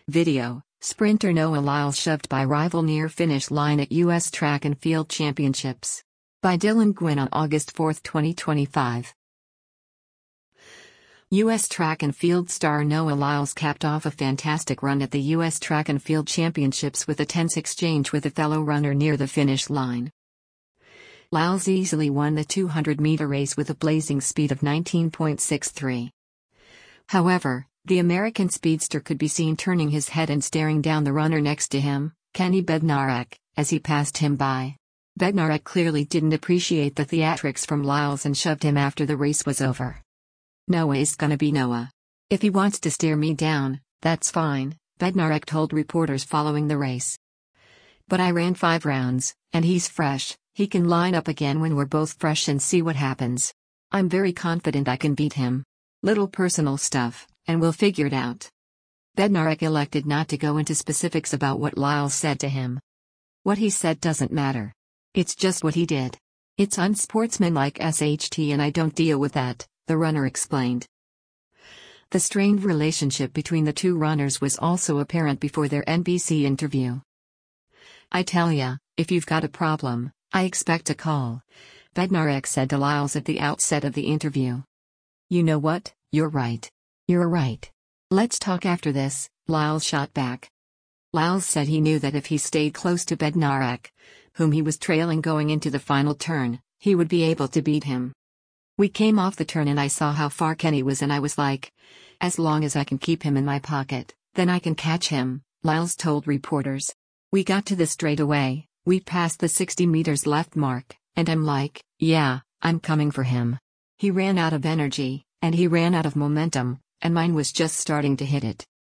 Video: Sprinter Noah Lyles shoved by rival near finish line at U.S. Track and Field Championships. By Dylan Gwynn on August 4, 2025. U.S. Track and Field star Noah Lyles capped off a fantastic run at the U.S. Track and Field Championships with a tense exchange with a fellow runner near the finish line. Lyles easily won the 200-meter race with a blazing speed of 19.63. However, the American speedster could be seen turning his head and staring down the runner next to him, Kenny Bednarek, as he passed him by. Bednarek clearly didn't appreciate the theatrics from Lyles and shoved him after the race was over. "Noah is gonna be Noah. If he wants to stare me down, that's fine," Bednarek told reporters following the race. "But I ran 5 rounds, and he's fresh. He can line up again when we're both fresh and see what happens. I'm very confident I can beat him. Little personal stuff, and we'll figure it out." Bednarek elected not to go into specifics about what Lyles said to him. "What he said doesn't matter. It's just what he did. It's unsportsmanlike SHT and I don't deal with that," the runner explained. The strained relationship between the two runners was also apparent before their NBC interview. "I tell ya, if you've got a problem, I expect a call," Bednarek said to Lyles at the outset of the interview. "You know what, you're right. You're right. Let's talk after this," Lyles shot back. Lyles said he knew that if he stayed close to Bednarek, whom he was trailing going into the final turn, he would be able to beat him. "We came off the turn and I saw how far Kenny was and I was like, as long as I can keep him in my pocket, then I can catch him," Lyles told reporters. "We got to the straightaway, we passed the 60 meters left mark, and I'm like, yeah, I'm coming for him. He ran out of energy, and he ran out of momentum, and mine was just starting to hit it.